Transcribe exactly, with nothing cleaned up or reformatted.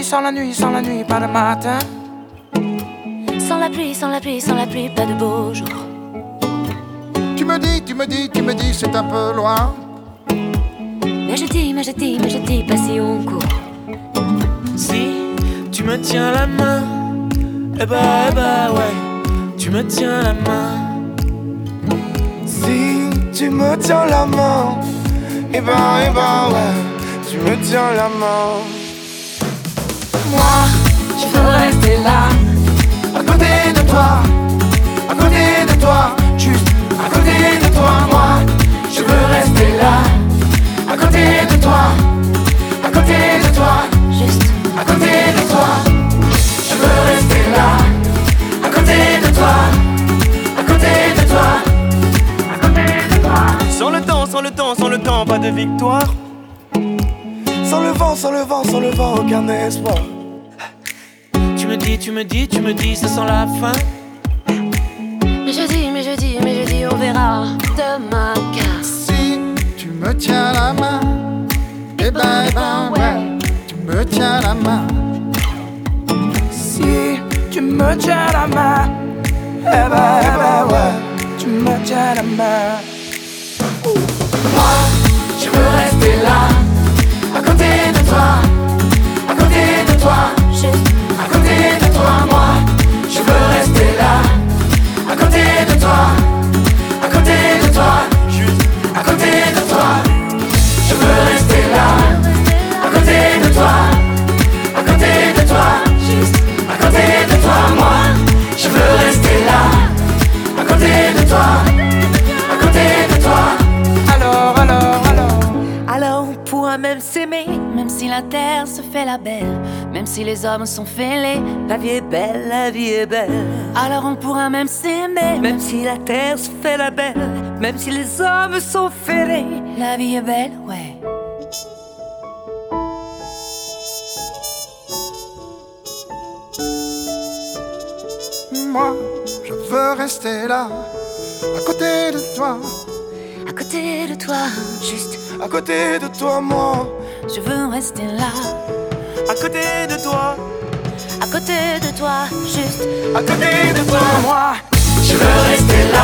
nuit, sans la nuit, sans la nuit, pas de matin. Sans la pluie, sans la pluie, sans la pluie, pas de beau jour. Tu me dis, tu me dis, tu me dis, c'est un peu loin. Mais je dis, mais je dis, mais je dis, pas si on court. Si tu me tiens la main, eh bah, eh bah ouais, tu me tiens la main. Si tu me tiens la main, eh ben, eh ben, ouais, tu me tiens la main. Moi, je veux rester là, à côté de toi, à côté de toi, juste à côté de toi. Moi, je veux rester là, à côté de toi, à côté de toi, Juste à côté de toi. Je veux rester là, à côté de toi, à côté de toi, à côté de toi. Sans le temps, sans le temps, sans le temps, pas de victoire. Sans le vent, sans le vent, sans le vent, aucun espoir. Tu me dis, tu me dis, tu me dis, ça sent la fin. Mais je dis, mais je dis, mais je dis, on verra demain car Si tu me tiens la main, eh ben, eh ben, ouais, tu me tiens la main. Si tu me tiens la main, eh ben, eh ben, ouais, tu me tiens la main. Moi, je veux rester là, à côté de toi, à côté de toi, juste à côté de toi. Moi, je veux rester là, à côté de toi, à côté de toi, juste à côté de toi. Je veux rester là, à côté de toi, à côté de toi, juste à côté de toi. Moi, je veux rester là, à côté de toi, à côté de toi. Alors, alors, alors. alors on pourra même s'aimer, même si la terre se fait la belle, même si les hommes sont fêlés. La vie est belle, la vie est belle. Alors on pourra même s'aimer, même si la terre se fait la belle, même si les hommes sont fêlés. La vie est belle, ouais. Moi, je veux rester là, à côté de toi, À côté de toi, juste À côté de toi, moi, je veux rester là. À côté de toi, À côté de toi, juste à côté de toi, moi, je veux rester là,